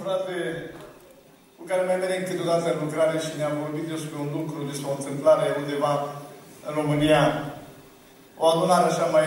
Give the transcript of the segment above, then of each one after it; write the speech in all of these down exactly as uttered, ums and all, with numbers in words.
frate cu care mai merem câteodată în lucrare și ne-am vorbit despre un lucru, despre o întâmplare undeva în România. O adunare așa mai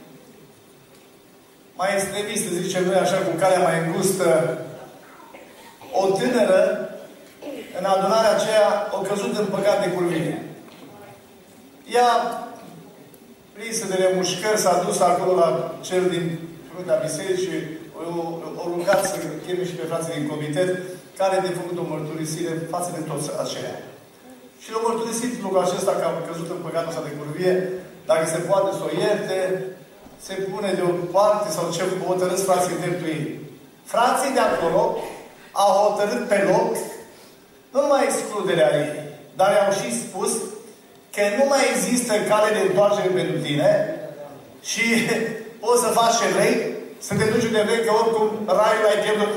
mai extremistă, zicem noi, așa, cu calea mai îngustă. O tânără, în adunarea aceea, a căzut în păcat de curvie. Ea, prinsă de remușcări, s-a dus acolo la cel din fruntea bisericii și o rugat să cheme și pe frații din comitet, care de făcut o mărturisire față de toți aceia. Și l-a mărturisit lucrul acesta că a căzut în păcatul ăsta de curvie, dacă se poate să o ierte, se pune de o parte sau ce hotărâți frații în dreptul ei. Frații de acolo au hotărât pe loc, nu numai excluderea ei, dar i-au și spus că nu mai există cale de întoarcere pentru tine și poți să faci ce vrei, să te duci unde vrei, că oricum raiul ai pierdut.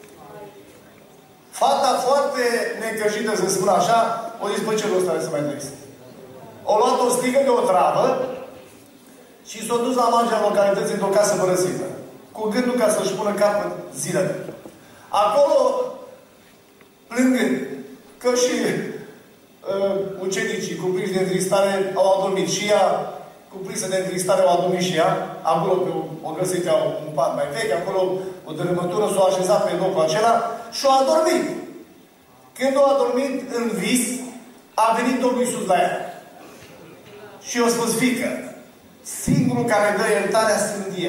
Fata foarte necăjită, să spun așa, o zis, bă, ce rost are să mai trăiesc? O luat o sticlă de o travă și s-a dus la marginea localității într-o casă părăsită, cu gândul ca să-și pună capăt zilele. Acolo, plângând, că și uh, ucenicii cuprinși de întristare au adormit și ea, cuprinsă de întristare, au adormit și ea. Acolo pe o găsit un pat mai vechi, acolo o dărâmătură, s-a așezat pe locul acela și a adormit. Când a adormit în vis, a venit Domnul Iisus la ea. Și i-a spus, fiică, singurul care dă iertarea sunt eu.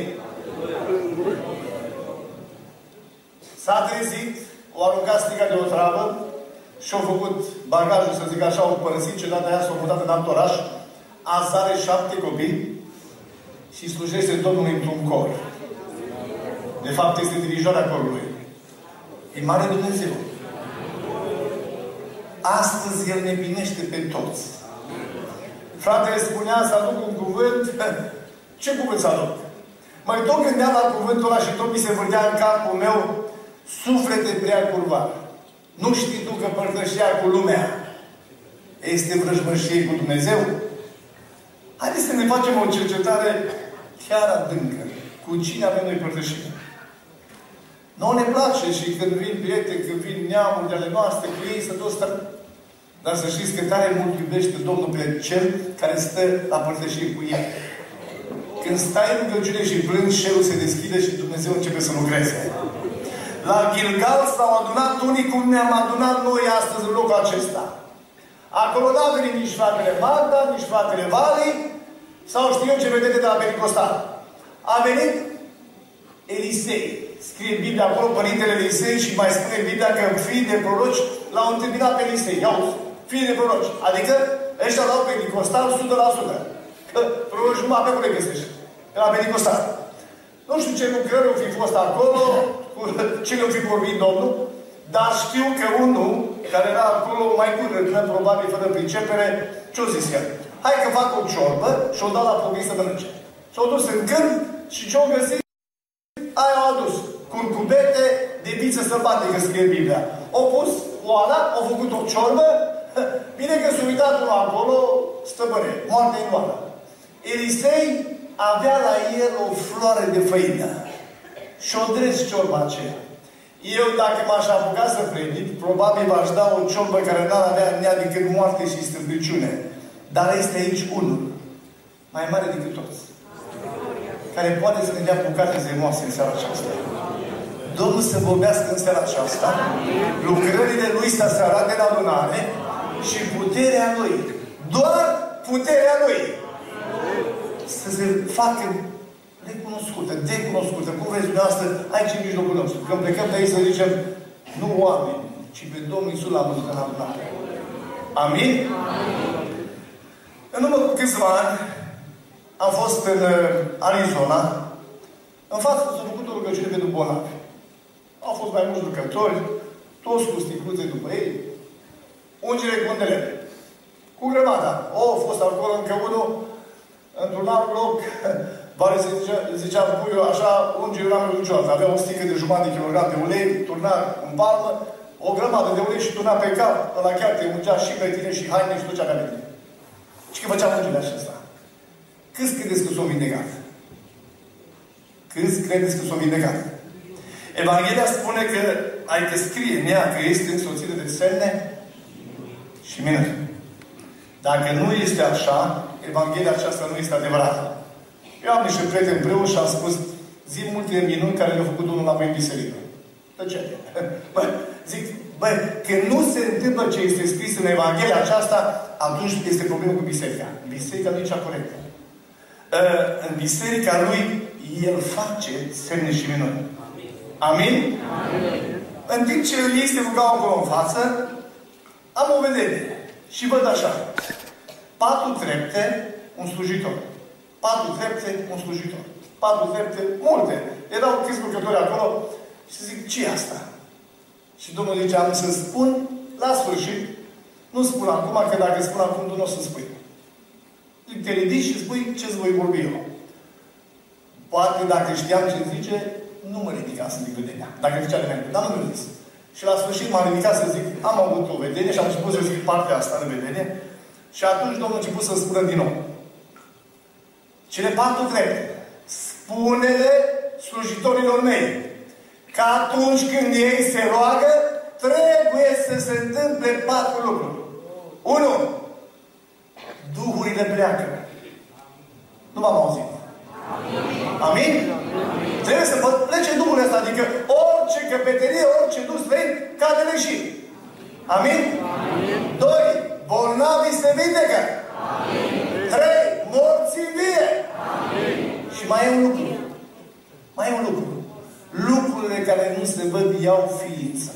S-a trezit, o aruncat stica de o travă și a făcut bagajul, să zic așa, o părăsit, ce data aia s-a mutat în alt oraș. Azi are șapte copii și slujește Domnului într-un cor. De fapt, este dirijoarea corului. E mare Dumnezeu. Astăzi El ne binește pe toți. Fratele spunea să aduc un cuvânt. Ce cuvânt să aduc? Mai tot gândeam la cuvântul ăla și tot mi se vârdea în capul meu, suflete prea curvar. Nu știi tu că părtășia cu lumea este vrăjmășie cu Dumnezeu? Haideți să ne facem o cercetare chiar adâncă. Cu cine avem noi părtășie? Nouă ne place și când vin prieteni, când vin neamuri de ale noastre, cu ei să tot stăm. Dar să știți că tare mult iubește Domnul pe cel care stă la părtășie cu el. Când stai în rugăciune și plângi, cerul se deschide și Dumnezeu începe să lucreze. La Gilgal s-au adunat unii cum ne-am adunat noi astăzi în locul acesta. Acolo n-a venit nici fratele Magda, nici fratele Vali, sau știu eu ce vedete de la Pentecostal. A venit Elisei. Scrie Biblia acolo, Părintele Elisei, și mai spune Biblia că fiii de proroci l-au întâmpinat pe Elisei. Iau, fiii de proroci. Adică ăștia l-au Pentecostal o sută la sută. Că proroci numai pe cum le găsești. De la Pentecostal. Nu știu ce lucrări au fi fost acolo, ce le-au fi vorbit Domnul, dar știu că unul care era acolo mai curând, probabil fără pricepere, ce-o zis el? Hai că fac o ciorbă și o dau la pogii să mănânce. S-au dus în câmp și ce-au găsit? Aia au adus. Curcubete de viță sălbatică, scrie Biblia. Au pus oala, au făcut o ciorbă, bine că s-a uitat unul acolo, stăpâne, moarte în oală. Elisei avea la el o floare de făină. Și-o dres ciorba aceea. Eu, dacă m-aș apuca să predic, probabil v-aș da o ciorbă care n-ar avea în ea decât moarte și stâmpiciune. Dar este aici unul, mai mare decât toți, care poate să ne dea bucate zemoase în seara aceasta. Domnul să vorbească în seara aceasta, lucrările Lui să se arate în adunare și puterea Lui. Doar puterea Lui să se facă recunoscută, decunoscută, cum vreți dumneavoastră, aici în mijlocul nostru. Când plecăm de aici să zicem, nu oameni, ci pe Domnul Iisus l-am văzut în adunare. Amin? Amin? În urmă cu câțiva ani, am fost în Arizona, în față s-a făcut o rugăciune pentru bolnavi. Au fost mai mulți lucrători, toți cu sticluțe după ei, ungere cu undelele. Cu grămada. O, a fost acolo încă unul, într-un alt loc, Vale se zicea, zicea puiul așa, ungerul n-am văzut niciodată. Avea o stică de jumătate de kilogram de ulei, turna în palmă, o grămadă de ulei și turna pe cap. Ăla chiar te ungea și pe tine și haine și tot ce avea pe tine. Și că făcea ungerea acesta. Câți credeți că s-au vindecat? Câți credeți că s-au vindecat? Evanghelia spune că adică scrie în ea că este însoțită de semne și minuni. Dacă nu este așa, Evanghelia aceasta nu este adevărată. Eu am niște prieteni preoși și am spus, zi multe minuni care le-au făcut Domnul la voi în biserică. De ce? Bă, zic, bă, când nu se întâmplă ce este scris în Evanghelia aceasta, atunci este problemă cu biserica. Biserica nu e cea corectă. În biserica lui, el face semne și minuni. Amin? Amin? În timp ce ei se rugau acolo în față, am o vedere. Și văd așa. Patru trepte, un slujitor. Patru trepte, un slujitor. Patru trepte, multe. Erau câți lucrători acolo și zic, ce e asta? Și Domnul zice, am să spun la sfârșit. Nu spun acum, că dacă spun acum, tu nu o să spui. Te ridici și spui ce-ți voi vorbi eu. Poate dacă știam ce zice, nu mă ridica să zic vedenia. Dacă zicea de mine, dar nu mi-a zis. Și la sfârșit m-am ridicat să zic, am avut o vedenie și am început să zic partea asta în vedenie. Și atunci Domnul a început să spună din nou. Cele patru trepte. Spune-le slujitorilor mei că atunci când ei se roagă, trebuie să se întâmple patru lucruri. Unu. Duhurile pleacă. Nu m-am auzit. Amin? Amin? Trebuie să plece Duhul ăsta. Adică orice căpeterie, orice duh străin, cade leșit. Amin? Amin? Doi. Bolnavii se vindecă. Amin. Trei. Morții vie. Amin. Și mai e un lucru. Mai e un lucru. Lucrurile care nu se văd iau ființă.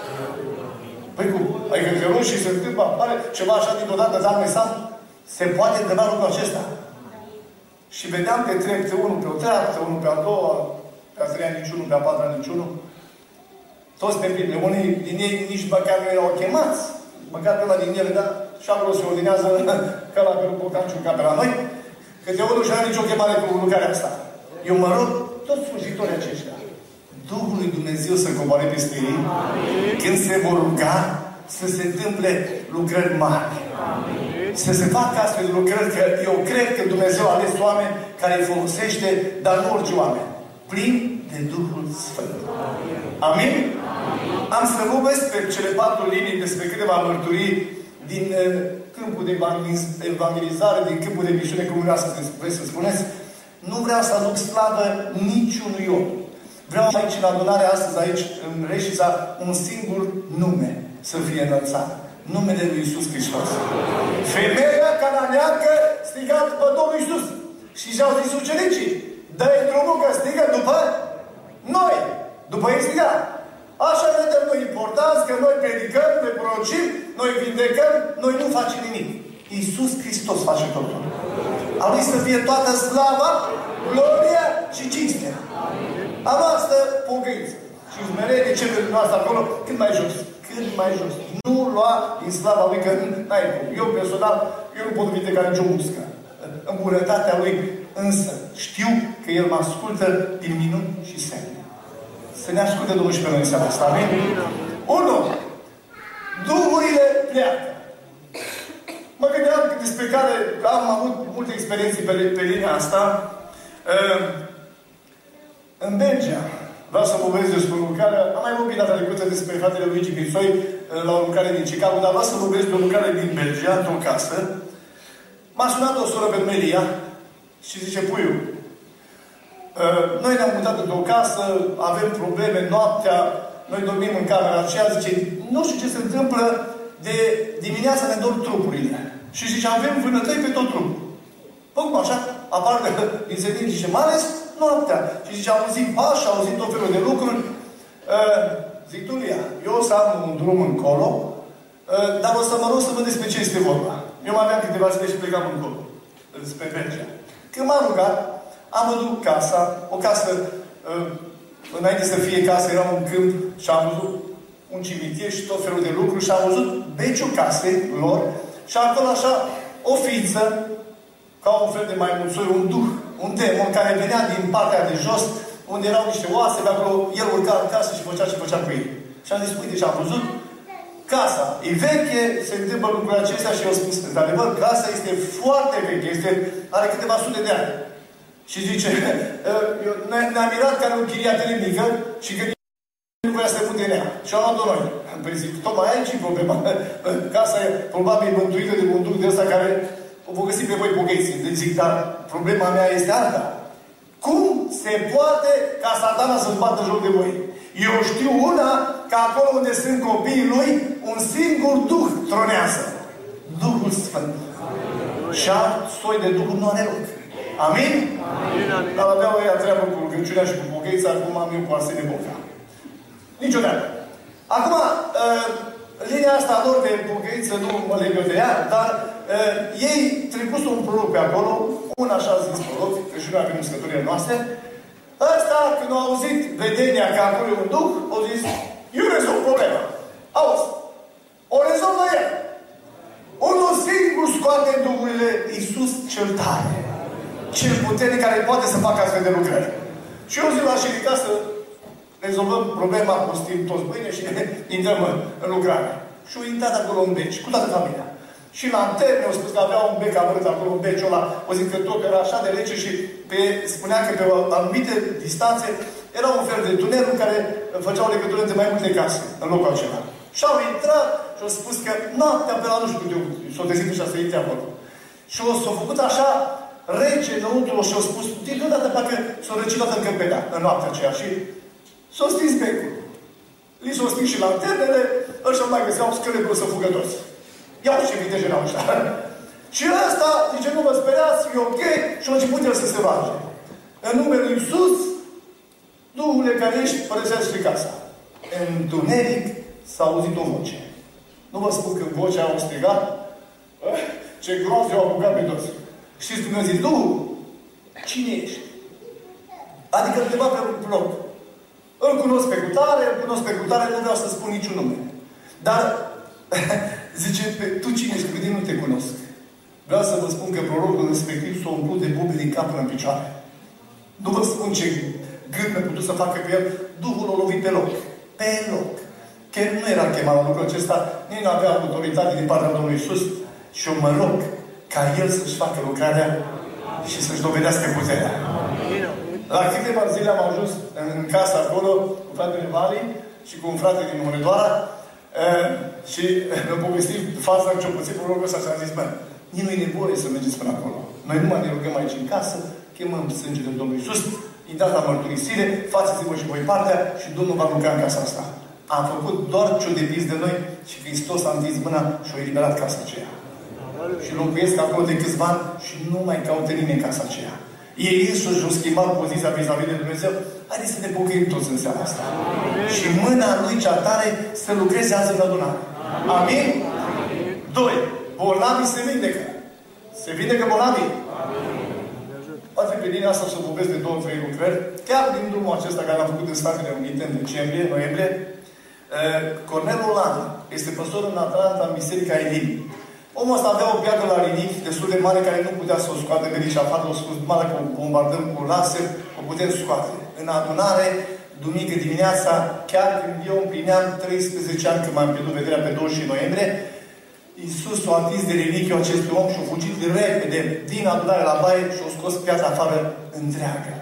Păi cum? Adică că roșii se întâmplă, apare ceva așa dintr-odată, dar nu se poate întâmpla lucrul acesta. Și vedeam pe trepte, unul pe o treaptă, unul pe a doua, pe a treia niciunul, pe a patra niciunul. Toți pe bine. Unii din ei nici măcar nu erau chemați. Măcar pe ăla din ele, dar și acolo se ordinează ca la Bocanciu, ca pe la noi. Câte unul și-a nicio chemare cu lucrarea asta. Eu mă rog, toți slujitorii aceștia, Duhul lui Dumnezeu să coboare peste ei, amin, când se vor ruga, să se întâmple lucrări mari. Amin. Să se facă astfel de lucrări, că eu cred că Dumnezeu a ales oameni care îi folosește, dar nu orice oameni. Plin de Duhul Sfânt. Amin? Amin? Amin. Am să vorbesc pe cele patru linii despre câteva mărturii din uh, câmpul de evangelizare, din câmpul de misiune, cum vreau să, vreți să spuneți. Nu vreau să aduc slavă niciunui om. Vreau aici, în adunare, astăzi, aici, în Reșița, un singur nume să fie înălțat. Numele lui Iisus Hristos. Femeia cananeancă striga după Domnul Iisus. Și și-au zis ucenicii, dă-i drumul că strigă după noi. După ei striga. Așa vedem noi importanți, că noi predicăm, ne prorocim, noi vindecăm, noi nu facem nimic. Iisus Hristos face totul. A Lui să fie toată slava, gloria și cinstea. A noastră pocăință. Și smerenie ce pentru noastră acolo, cât mai jos. Cât mai jos. Nu lua din slava Lui, că n-ai cum. Eu personal, eu nu pot vindeca nicio muscă. În bunătatea Lui, însă, știu că El mă ascultă din minuni și semne. Să ne asculte Domnul și pe noi în seara asta. Amin? Unu. Duhurile pleacă. Mă gândeam despre care am avut multe experiențe pe, pe linia asta. Uh, în Belgia, vreau să vorbesc despre o lucrare. Am mai vorbit data trecută despre fratele Luigi Grisoi la o lucrare din Chicago, dar vreau să vorbesc de o lucrare din Belgia, într-o casă. M-a sunat o soră pe Melia și zice, puiu, uh, noi ne-am mutat într-o casă, avem probleme noaptea, noi dormim în camera aceea, zice, nu știu ce se întâmplă, de dimineața ne dor trupurile. Și zice, avem vânătăi pe tot trupul. Păi cum așa? Apar din senin, zice, mai ales noaptea. Și zice, am auzit pași, am auzit tot felul de lucruri. Uh, zic, Tulia, eu o să am un drum încolo, uh, dar o să mă rog să văd despre ce este vorba. Eu mai aveam câteva zile și plecam încolo, spre Belgia. Când m-am rugat, am văzut casa, o casă, uh, înainte să fie casă, era un câmp și am văzut un cimitir și tot felul de lucruri și am văzut beciul casei lor și acolo așa o ființă, ca un fel de maimuțoi, un duh, un demon care venea din partea de jos, unde erau niște oase, de acolo el urca în casă și făcea ce făcea cu ei. Și am zis, uite, și am văzut casa. E veche, se întâmplă lucrurile acestea și eu spus, într-adevăr, casa este foarte veche, este, are câteva sute de ani. Și zice, ne-am mirat că are o chiriatele mică și că nu vrea să se pute în ea. Și am luat-o noi. Păi zic, tocmai aici e problema. Casa e probabil mântuită de un duc de ăsta care o vă găsi pe voi pocăiți. Deci zic, dar problema mea este alta. Cum se poate ca Satana să-ți bată joc de voi? Eu știu una, că acolo unde sunt copiii lui, un singur Duh tronează. Duhul Sfânt. Și alt soi de Duhul nu are loc. Amin? Amin. Dar aveau ea treabă cu rugăciunea și cu pocăița, acum am eu cu Arsene Boca. Niciodată. Acum, uh, linia asta lor de pocăiță nu mă leg eu de ea, dar uh, ei trepus un proroc pe acolo, un așa zis proroc, că și noi avem uscătorile noastre. Ăsta, când au auzit vedenia că acolo e un Duh, au zis, eu rezolv problema. Auzi, o rezolvă el. Unul singur scoate Duhurile, Iisus cel tare. Cel puternic care poate să facă astfel de lucrări. Și eu zic la șerica să rezolvăm problema, postim toți mâine și intrăm în lucrare. Și au intrat acolo în beci, cu toată familia. Și la anterne au spus că avea un bec amărât acolo, un beciul ăla, o zic că tot era așa de rece și pe, spunea că pe anumite distanțe era un fel de tunel în care făceau legătură între mai multe case, în locul acela. Și au intrat și au spus că noaptea pe la nu știu de s-au trezit și să intre acolo. Și s-au făcut așa rece înăuntru și au spus, din deodată parcă s-au răcit toată încăperea în noaptea aceea și s-au stins becul. Li s-au stins și lanternele, ăștia mai găseau scăle vreo să fugă toți. Iau ce vitejă erau ăștia. Și ăsta, zice, nu vă speriați, e ok, și a început el să se roage. În numele Lui Iisus, Duhule care ești, părăsește casa. În întuneric s-a auzit o voce. Nu vă spun că vocea au strigat, ce groază i-au apucat pe toți. Știți cum mi-a zis, Duh, cine ești? Adică undeva pe un loc. Îl cunosc pe cutare, îl cunosc pe cutare, nu vreau să spun niciun nume. Dar, zice, tu cine ești? Că de nu te cunosc. Vreau să vă spun că prorocul respectiv s-a umplut de bubi din cap până în picioare. Nu vă spun ce gând a putut să facă cu el. Duhul l-a lovit pe loc. Pe loc. Chiar nu era chemat la lucrul acesta, nici nu avea autoritate din partea Domnului Iisus. Și eu mă rog ca El să-și facă lucrarea și să-și dovedească puterea. La câteva zile am ajuns în, în casa acolo cu fratele Vali și cu un frate din Hunedoara uh, și mi-am povestit fața ce-o puțin prorocul ăsta și am zis, bă, nici nu e nevoie să mergeți până acolo. Noi numai ne rugăm aici în casă, chemăm sângele Domnului Iisus, îi dați la mărturisire, faceți-vă și voi partea și Domnul va lucra în casa asta. Am făcut doar ce-o depins de noi și Hristos a întins mâna și a eliberat casa aceea. Și locuiesc acolo de câțiva ani și nu mai caută nimeni în casa aceea. Ei însuși au schimbat poziția vis-a-vis de Dumnezeu. Haideți să ne pocăim toți în seara asta. Amin. Și mâna Lui cea tare să lucreze azi în adunare. Amin? Amin. Doi. Bolnavii se vindecă. Se vindecă bolnavii. Poate pe din asta să vorbesc de două, trei lucrări. Chiar din drumul acesta care l-am făcut în Statele Unite în decembrie, noiembrie, Cornel Olan este păstor în Atlanta, în Biserica Elim. Omul ăsta avea o piatră la rinichi destul de mare care nu putea să o scoate medici afară, o spus, mare că o bombardăm cu laser, o putem scoate. În adunare, duminică dimineața, chiar când eu împlineam treisprezece ani, când m-am pierdut vederea pe douăzeci și șase noiembrie, Iisus a atins de rinichiul acestui om și a fugit de repede din adunare la baie și a scos piatra afară întreagă.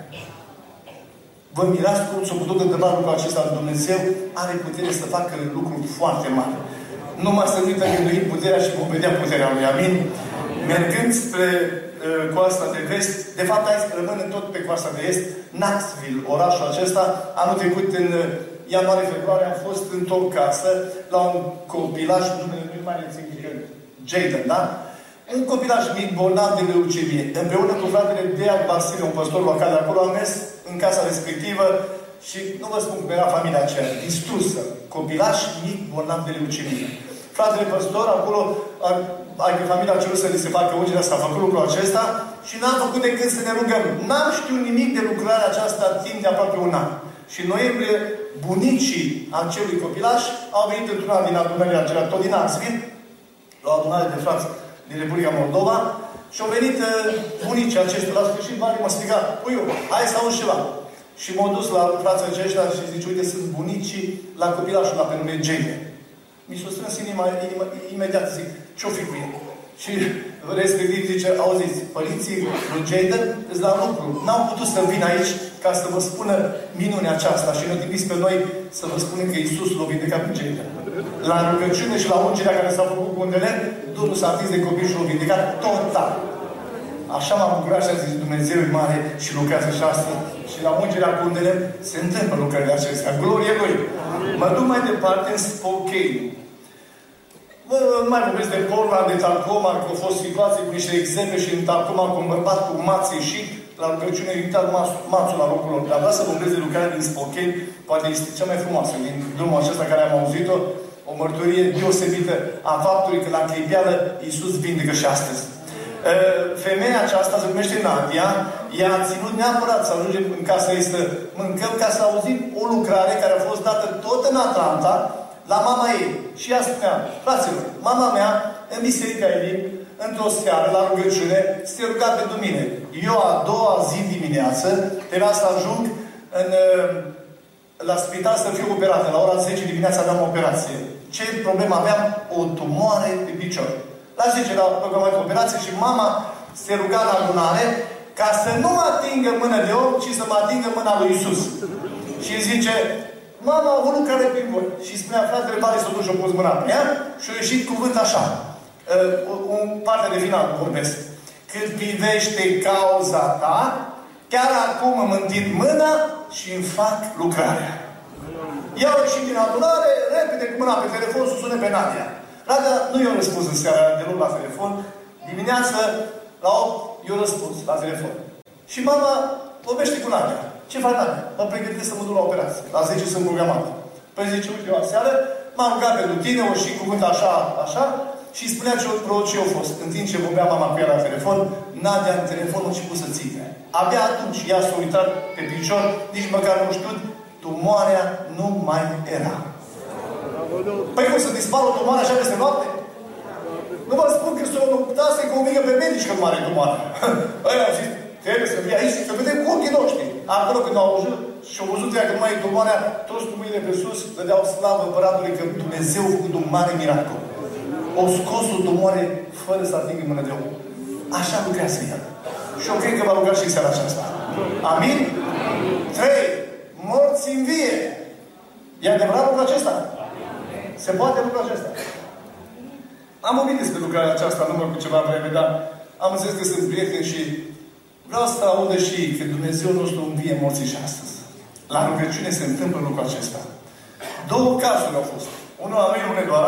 Vă mirați cum s-a putut întâmpla lucrul acesta. Dumnezeu are putere să facă lucruri foarte mari. Numai să uită gânduit puterea și vom vedea puterea Lui. Amin? Mergând spre uh, coasta de vest, de fapt aici rămân tot pe coasta de est, Knoxville, orașul acesta, anul trecut în uh, ianuarie-februarie am fost într-o casă la un copilaj, numele nu mai rețin, Jaden, da? Un copilaj mic, bolnav de leucemie. Împreună cu fratele Deac Basile, un păstor local de acolo, am mers în casa respectivă și nu vă spun cum era familia aceea, distrusă. Copilaj mic, bolnav de leucemie. Fratele păstor, acolo, adică familia a cerut să li se facă ungerea, s-a făcut lucrul acesta și n-am făcut decât să ne rugăm. N-am știut nimic de lucrarea aceasta timp de aproape un an. Și în noiembrie, bunicii acelui copilaș au venit într-una din adunările acelea, tot din Knoxville, la o adunare de frați din Republica Moldova, și au venit uh, bunicii acestea la sfârșit, mari mă striga, puiu, hai să auzi ceva. Și m-au dus la frații aceștia și zice, uite, sunt bunicii la copilașul ăla pe nume Jaden. Mi s-a strâns inima, inima, imediat, zic, ce-o fi cu el? Și respectiv zice, auziți, părinții lui Jaden îți la lucru. N-au putut să vină aici ca să vă spună minunea aceasta și ne-a trimis pe noi să vă spunem că Iisus l-a vindecat pe cei. La rugăciune și la ungerea care s-a făcut cu undele, Domnul s-a atins de copii și l-a vindecat total. Așa m-am bucurat și am zis, Dumnezeu e mare și lucrează și astăzi. Și la ungerea cu undele se întâmplă lucrările acestea. Glorie Lui! Mă duc mai departe în Spokane. Mă, mai vorbesc de Portland, de Tacoma, că au fost situații cu niște exemple și în Tacoma cu un bărbat cu maț ieșit, la rugăciune a invitat mațul la locul lor. Dar vreau să vorbesc de lucrarea din Spokane, poate este cea mai frumoasă din drumul acesta care am auzit-o, o mărturie deosebită a faptului că la clipială Iisus vindecă și astăzi. Femeia aceasta se numește Nadia, ea a ținut neapărat să ajungem în casa ei să mâncăm ca să auzim o lucrare care a fost dată tot în Atlanta la mama ei. Și ea spunea, fraților, mama mea în biserica ei, într-o seară, la rugăciune, se ruga pentru mine. Eu a doua zi dimineață trebuia să ajung în, la spital să fiu operată. La ora zece dimineața aveam o operație. Ce problemă aveam? O tumoare pe picior. La zece la programat de operație și mama se ruga la adunare ca să nu mă atingă mâna de om, ci să mă atingă mâna lui Iisus. Și zice, mama a avut lucrare prin voi. Și spunea, fratele Vale s-a dus și a pus mâna pe ea și a ieșit cuvânt așa. Uh, un parte de final vorbesc. Cât privește cauza ta, chiar acum îmi întind mâna și îmi fac lucrarea. Iau ieșit din adunare, repede cu mâna pe telefon, să sune pe Nadia. Nadia nu i-a răspuns în seara deloc la telefon. Dimineață, la opt, i-a răspuns la telefon. Și mama vorbește cu Nadia. Ce faci, Nadia? Mă pregătesc să mă duc la operație. La zece sunt programată. Păi zice, uite, eu aseară m-am rugat pentru tine, o și cuvânt așa, așa, și spunea ce proroc ce eu fost. În timp ce vorbea mama cu ea la telefon, Nadia în telefon a început să țipe. Abia atunci ea s-a uitat pe picior, nici măcar nu știu, tumoarea nu mai era. Păi cum să dispară o tumoare așa peste noapte? Nu vă spun că s-o lupta să-i convingă pe medici că nu are tumoare. Aia au zis, trebuie să fie aici, să vedem cu ochii noștri. Acolo când au auzit și au văzut ea că nu mai e tumoarea, toți cu mâinile pe sus, dădeau slavă Împăratului că Dumnezeu a făcut un mare miracol. O scos o tumoare fără să atingă mână de om. Așa lucrează El. Și eu cred că va ruga și în seara aceasta. Amin? Trei. Morți în vie. E adevărat lucrul acesta? Se poate lucrul acesta? Am vorbit despre lucrarea aceasta numai cu ceva vreme, dar am înțeles că sunt prieteni și vreau să audă și ei că Dumnezeu nostru învie morții și astăzi. La rugăciune se întâmplă lucrul acesta. Două cazuri au fost. Unul la mine, unul doar.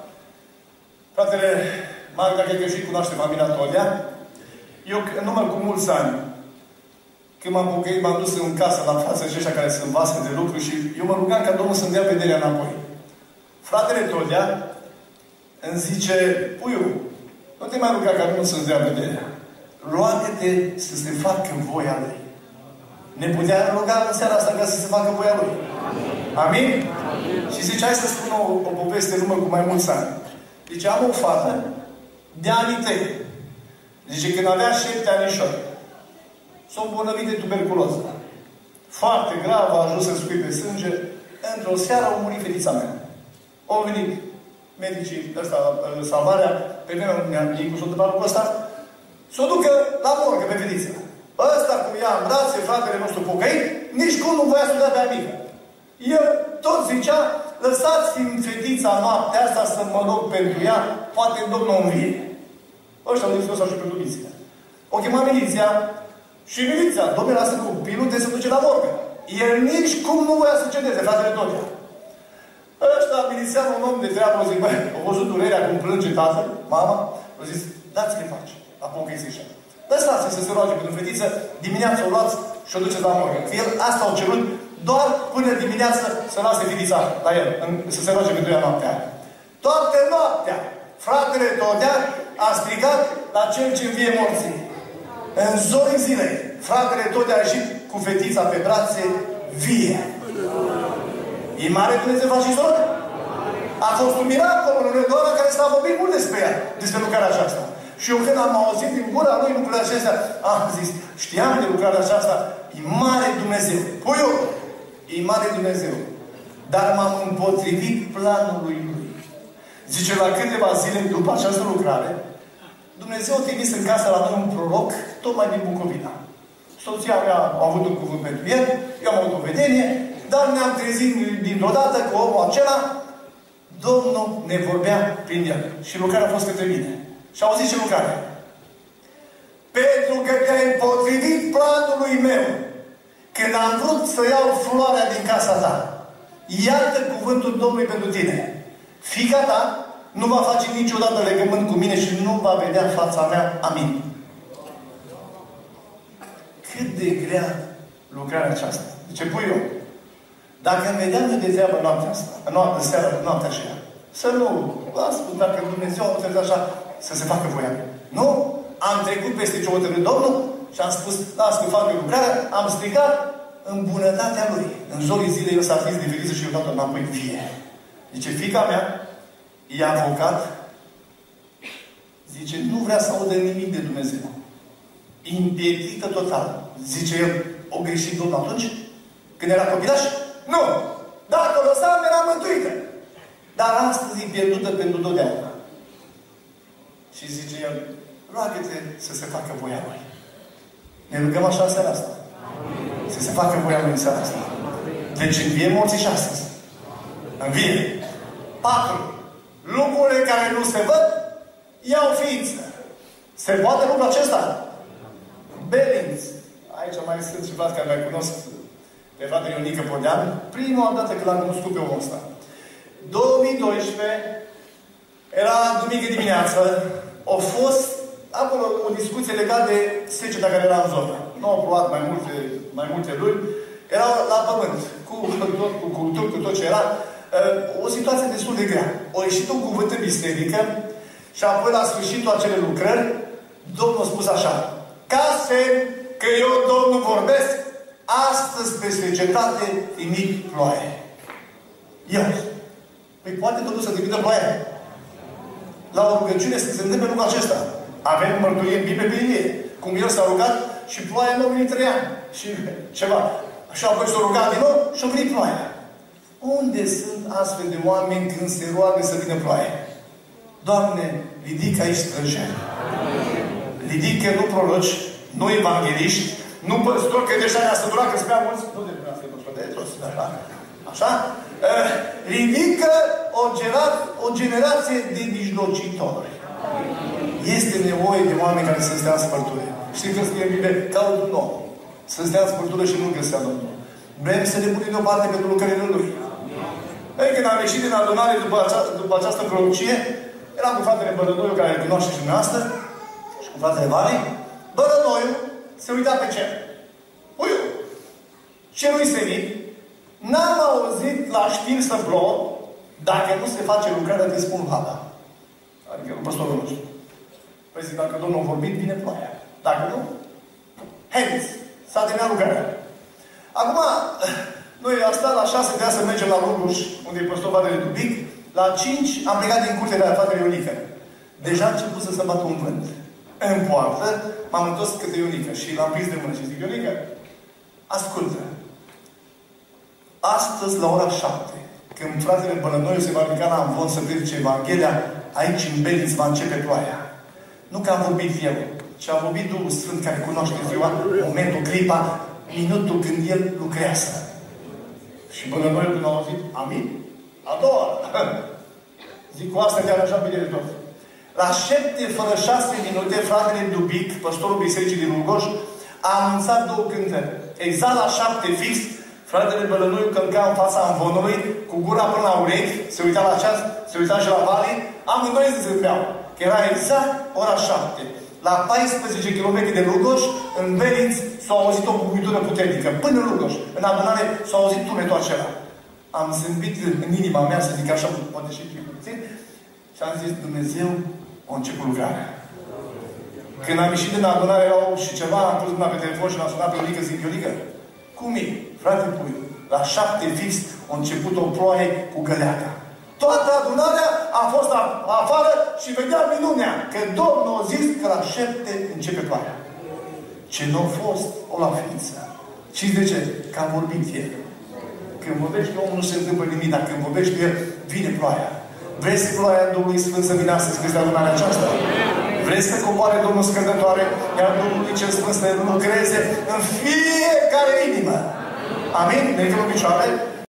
Fratele Magda, cred că și cunoaște familia Tolea. Eu, în număr cu mulți ani, când m-am pocăit, m-am dus în casă la față și ăștia care sunt vase de lucru și eu mă rugam ca Domnul să-mi dea vederea înapoi. Fratele Tolea îmi zice, puiu, nu te mai ruga ca Domnul să-ți dea vederea. Roagă-te să se facă voia Lui. Ne putea ruga în seara asta ca să se facă voia Lui. Amin? Amin? Și zice, hai să spun o, o poveste în urmă cu mai mulți ani. Zice, am o fată de anii tăi. Zice, când avea șapte anișori, s-a îmbolnăvit de tuberculoză. Foarte grav, a ajuns să scuipe sânge. Într-o seară a murit fetița mea. Au venit medicii, ăsta, salvarea, pe vremea mi-am ei cu s-o întâmplat lucrul ăsta, să o ducă la morgă pe fetița. Ăsta cu ea în brațe, fratele nostru pocăit, nici cum nu voia să o dea pe amică. El tot zicea, lăsați-mi fetița noaptea asta să mă rog pentru ea, poate Domnul o învie. Ăștia au zis ăsta și pentru miliția. O chema miliția și miliția, Domnul lasă copilul, trebuie să duce la morgă. El nici cum nu voia să cedeze, fratele Tolea. Ăștia, milițianul, un om de treabă, zic, băi, au văzut durerea cum plânge tatăl, mama, au zis, dați-le pace, la pocăiți așa. Lăsați-i să se roage pentru fetiță, dimineața o luați și o duceți la morgă. Că el asta au cerut doar până dimineață să lase fetița la el, în, să se roage pentru ea noaptea. Toată noaptea, fratele Tolea a strigat la cel ce învie morții. În zorii zilei, fratele Tolea a ieșit cu fetița pe brațe vie. E mare Dumnezeu face și tot? A fost un miracol în Redoara care s-a vorbit mult despre ea, despre lucrarea aceasta. Și eu când am auzit din gura lui lucrurile acestea, am zis, știam de lucrarea aceasta, e mare Dumnezeu. Puiu, e mare Dumnezeu. Dar m-am împotrivit planului lui. Zice, la câteva zile după această lucrare, Dumnezeu a trimis în casa la noi un proroc, tocmai din Bucovina. soția mea a avut un cuvânt pentru el, eu am avut o vedenie, dar ne-am trezit dintr-o dată că omul acela, Domnul ne vorbea prin el. Și lucrarea a fost către mine. Și au zis ce lucrare. Pentru că te-ai împotrivit planului meu, când am vrut să iau floarea din casa ta, iată cuvântul Domnului pentru tine. Fiica ta nu va face niciodată legământ cu mine și nu va vedea fața mea. Amin. Cât de grea lucrarea aceasta. Ce pui eu? Dacă îmi vedeam de treabă noaptea asta, noaptea, seara, noaptea aceea, să nu, las, dacă Dumnezeu a hotărât așa, să se facă voia. Nu? Am trecut peste ce hotărât Domnul și am spus, las că fac lucrarea, am strigat în bunătatea Lui. În zorii zilei eu s-a atins de feliță și eu dat-o înapoi în vie. Zice, fiica mea, e avocat, zice, nu vrea să audă nimic de Dumnezeu. Impietită total. Zice el, o greșit Domnul atunci? Când era copilaș? Nu! Dacă o lăsam, era mântuită. Dar astăzi e pierdută pentru totdeauna. Și zice el, roagă-te să se facă voia Lui. Ne rugăm așa în seara asta. Să se facă voia Lui în seara asta. Deci învie morții și astăzi. Învie. Patru. Lucrurile care nu se văd, iau ființă. Se poate lucrul acesta? Belinț. Aici mai sunt și frați care mai cunosc pe fratele Ionică Podean. Prima dată când l-am cunoscut pe omul ăsta. două mii doisprezece, era duminică dimineață, a fost acolo o discuție legată de seceta care era în zonă. Nu au plouat mai multe, mai multe luni. Erau la pământ, cu tot, cu culturi, cu tot ce era. O situație destul de grea. O ieșit un cuvânt în biserică și apoi la sfârșitul acelei lucrări, Domnul a spus așa: ca semn că eu, Domnul, vorbesc, astăzi peste cetate trimit ploaie. Eu. Păi poate totuși să trimită ploaie. La o rugăciune să se întâmple lucrul acesta. Avem mărturie în Biblie pe ei. Cum el s-a rugat și ploaia nu a venit trei ani. Și ceva. Și apoi s-a rugat din nou și a venit ploaia. Unde sunt astfel de oameni când se roagă să vină ploaie? Doamne, ridică aici străjeri. Ridică nu proroci, nu evangeliști, nu păstori, că deja ne-a săturat, că spune mulți, nu de vreau să-i păstori, de jos, așa? Uh, ridică o, gerat, o generație de mijlocitori. Este nevoie de oameni care să stea în spărtură. Știți că scrie în Biblie? Caut un om. Să stea în spărtură și nu găsea Domnul. Vrem să ne punem deoparte pentru lucrările Lui. Ei, când am ieșit din adunare după, acea, după această prorocie, eram cu fratele Bărănoiu, care îl cunoaște și dumneavoastră, și cu fratele Vali. Bărănoiu se uita pe cer. Uiu! Cerul-i senin. N-am auzit la știri să plouă dacă nu se face lucrarea de spun hada. Adică păstorul nostru. Păi zic, dacă Domnul a vorbit, vine ploaia. Dacă nu, haideți, s-a terminat lucrarea. Acum, noi am stat la șase de să mergem la Lubuș, unde e păstor Vadele Dubic. La cinci am plecat din curte de la fratele Ionică. Deja a început să se bată un vânt. În poartă, m-am întors către Ionică și l-am prins de mână și zic, Ionică, ascultă. Astăzi, la ora șapte, când fratele Bălănoiu se va ridica la Amvon să predice Evanghelia, aici în Belinț va începe ploaia. Nu că am vorbit eu, ci a vorbit Duhul Sfânt care cunoaște ziua, momentul, clipa, minutul când El lucrează. Și Bălănoiu când a auzit, amin? A doua. Zic, cu asta te-a aranjat bine de tot. La șapte fără șase minute, fratele Dubic, păstorul Bisericii din Lugoș, a anunțat două cântări. Exact la șapte fix, fratele Bălănoiu călca în fața amvonului, cu gura până la urechi, se uita la ceas, se uita și la vale, amândoi se zâmbeau. Că era exact ora șapte. La paisprezece kilometri de Lugoș, în Belinț, s-a auzit o bubuitură puternică. Până în Lugoș, în adunare, s-a auzit tunetul acela. Am zâmbit în inima mea, să zic așa, poate și puțin, și am zis, Dumnezeu a început lucrarea. Când am ieșit din adunare, erau și ceva, am pus mâna pe telefon și l-am sunat pe Ionică, zic, Ionică, cum e? Frate Puiu, la șapte fix a început o ploaie cu găleata. Toată adunarea a fost afară și vedea minunea că Domnul a zis că la șapte începe ploaia. Ce nu a fost, o la ființă. Și de ce? Că a vorbit El. Când vorbește omul, nu se întâmplă nimic, dar când vorbește El, vine ploaia. Vreți ploaia Duhului Sfânt să vină astăzi peste adunarea aceasta? Vreți să coboare Domnul scădătoare, iar Domnului cel Sfânt să lucreze în fiecare inimă. Amin? Ne ridicăm în picioare.